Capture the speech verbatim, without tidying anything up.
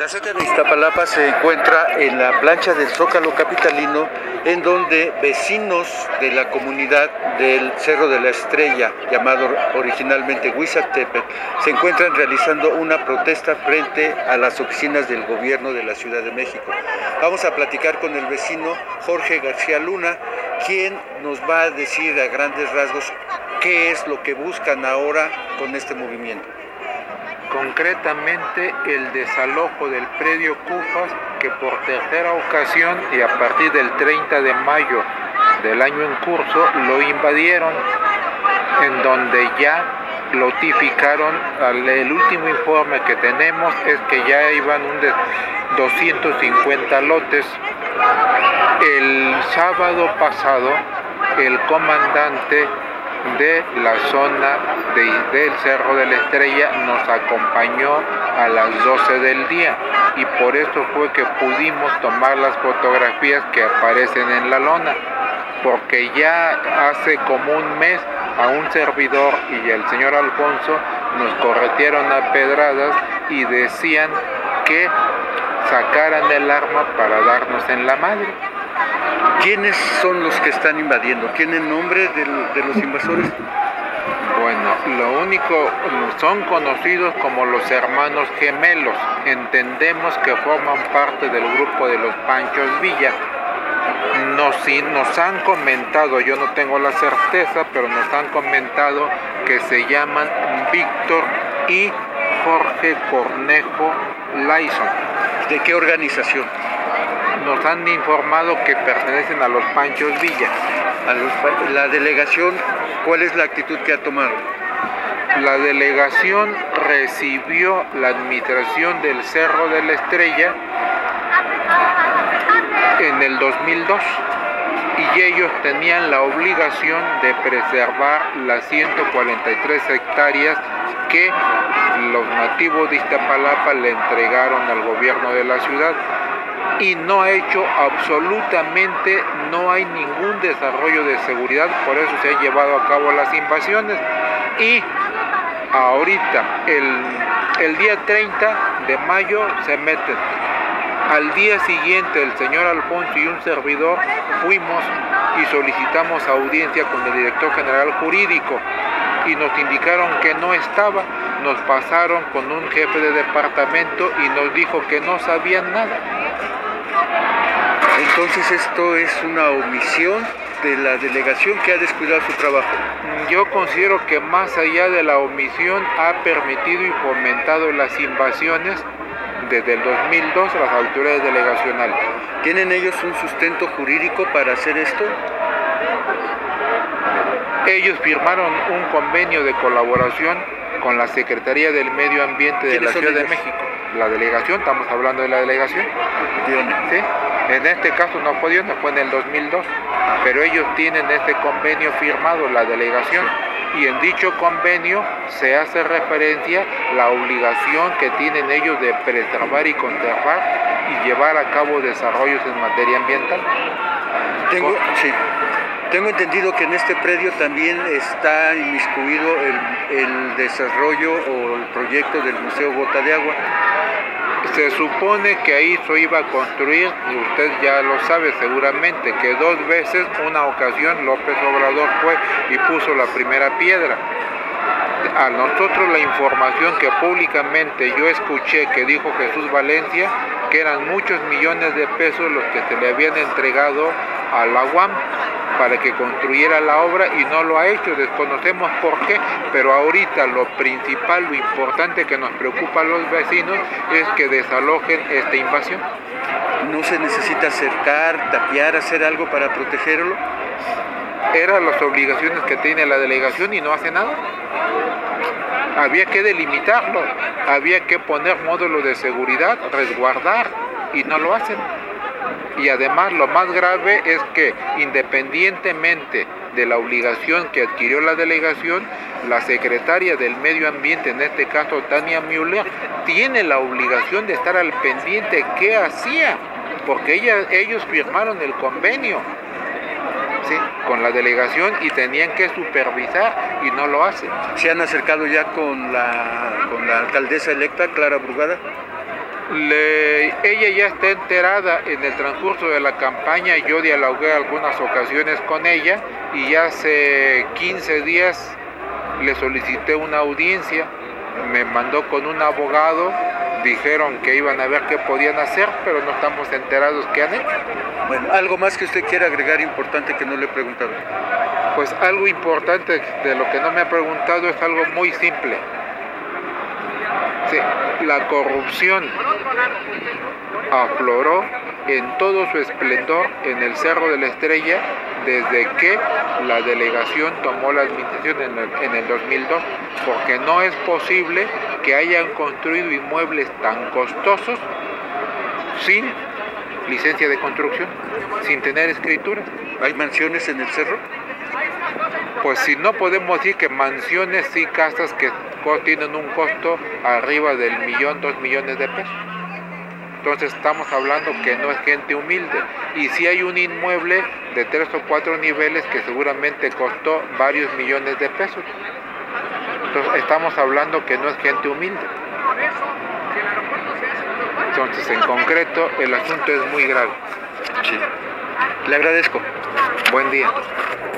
Gaceta de Iztapalapa se encuentra en la plancha del Zócalo capitalino, en donde vecinos de la comunidad del Cerro de la Estrella, llamado originalmente Huizatepec, se encuentran realizando una protesta frente a las oficinas del gobierno de la Ciudad de México. Vamos a platicar con el vecino Jorge García Luna, quien nos va a decir a grandes rasgos qué es lo que buscan ahora con este movimiento. Concretamente el desalojo del predio Cufas, que por tercera ocasión y a partir del treinta de mayo del año en curso lo invadieron, en donde ya notificaron, el último informe que tenemos es que ya iban un de doscientos cincuenta lotes. El sábado pasado el comandante de la zona de, del Cerro de la Estrella nos acompañó a las doce del día y por eso fue que pudimos tomar las fotografías que aparecen en la lona, porque ya hace como un mes a un servidor y al señor Alfonso nos corretearon a pedradas y decían que sacaran el arma para darnos en la madre. ¿Quiénes son los que están invadiendo? ¿Tienen nombre de, de los invasores? Bueno, lo único, son conocidos como los hermanos gemelos. Entendemos que forman parte del grupo de los Panchos Villa. Nos, nos han comentado, yo no tengo la certeza, pero nos han comentado que se llaman Víctor y Jorge Cornejo Layson. ¿De qué organización? Nos han informado que pertenecen a los Panchos Villa. A los, la delegación, ¿cuál es la actitud que ha tomado? La delegación recibió la administración del Cerro de la Estrella en el dos mil dos y ellos tenían la obligación de preservar las ciento cuarenta y tres hectáreas que los nativos de Iztapalapa le entregaron al gobierno de la ciudad. Y no ha hecho absolutamente, no hay ningún desarrollo de seguridad, por eso se han llevado a cabo las invasiones. Y ahorita, el, el día treinta de mayo se meten. Al día siguiente el señor Alfonso y un servidor fuimos y solicitamos audiencia con el director general jurídico y nos indicaron que no estaba. Nos pasaron con un jefe de departamento y nos dijo que no sabían nada. Entonces esto es una omisión de la delegación que ha descuidado su trabajo. Yo considero que más allá de la omisión ha permitido y fomentado las invasiones desde el dos mil dos a las autoridades delegacionales. ¿Tienen ellos un sustento jurídico para hacer esto? Ellos firmaron un convenio de colaboración con la Secretaría del Medio Ambiente de la Ciudad de México. La delegación, estamos hablando de la delegación. ¿Sí? En este caso no fue Dios, no fue en el dos mil dos, pero ellos tienen este convenio firmado, la delegación, y en dicho convenio se hace referencia la obligación que tienen ellos de preservar y conservar y llevar a cabo desarrollos en materia ambiental. Tengo, sí. Tengo entendido que en este predio también está inmiscuido el, el desarrollo o el proyecto del Museo Gota de Agua. Se supone que ahí se iba a construir, y usted ya lo sabe seguramente, que dos veces, una ocasión López Obrador fue y puso la primera piedra. A nosotros la información que públicamente yo escuché que dijo Jesús Valencia, que eran muchos millones de pesos los que se le habían entregado a la U A M para que construyera la obra y no lo ha hecho, desconocemos por qué, pero ahorita lo principal, lo importante que nos preocupa a los vecinos es que desalojen esta invasión. ¿No se necesita cercar, tapiar, hacer algo para protegerlo? Eran las obligaciones que tiene la delegación y no hace nada. Había que delimitarlo, había que poner módulos de seguridad, resguardar, y no lo hacen. Y además lo más grave es que independientemente de la obligación que adquirió la delegación, la secretaria del Medio Ambiente, en este caso Tania Müller, tiene la obligación de estar al pendiente qué hacía, porque ella, ellos firmaron el convenio, ¿sí?, con la delegación y tenían que supervisar y no lo hacen. ¿Se han acercado ya con la, con la alcaldesa electa, Clara Brugada? Le, ella ya está enterada en el transcurso de la campaña, yo dialogué algunas ocasiones con ella y ya hace quince días le solicité una audiencia, me mandó con un abogado, dijeron que iban a ver qué podían hacer, pero no estamos enterados qué han hecho. Bueno, ¿algo más que usted quiera agregar importante que no le he preguntado? Pues algo importante de lo que no me ha preguntado es algo muy simple. Sí, la corrupción afloró en todo su esplendor en el Cerro de la Estrella desde que la delegación tomó la administración en el, en el dos mil dos, porque no es posible que hayan construido inmuebles tan costosos sin licencia de construcción, sin tener escritura. ¿Hay mansiones en el cerro? Pues si no podemos decir que mansiones y casas que tienen un costo arriba del millón, dos millones de pesos. Entonces estamos hablando que no es gente humilde. Y si hay un inmueble de tres o cuatro niveles que seguramente costó varios millones de pesos. Entonces estamos hablando que no es gente humilde. Entonces en concreto el asunto es muy grave. Sí. Le agradezco. Buen día.